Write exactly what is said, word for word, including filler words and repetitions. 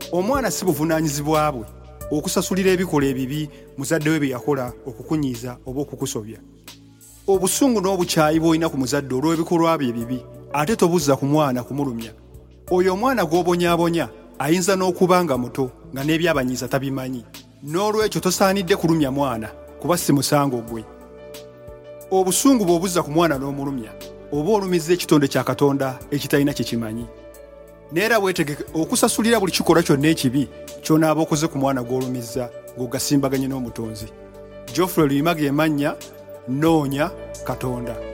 Omwana si buvunaanyizibwa bwe okusasulira ebikola ebibi muzadde we bye yakola okukunyiiza oba okukusobya. Obusungu n'obukyayi bw'olina ku muzadde olw'ebikolwa bye ebibi ate tobuzza ku mwana kumulumya. Oyo omwana gw'obonyaabonya ayinza n'okuba nga muto nga n'ebyabanyiiza tabimanyi. N'olwekyo tosaanidde kulumya mwana kuba si musango gwe. Obusungu bw'obuzza ku mwana n'omulumya oba olumizza ekitonde kya Katonda ekitalina kye kimanyi. Neera weetegeke okusasulira buli kikolwa kyonna ekibi ky'onaaba okoze ku mwana gw'olumizza ng'ogasimbaganye n'omutonzi. Geoffrey Luyimage emannya, noonya Katonda.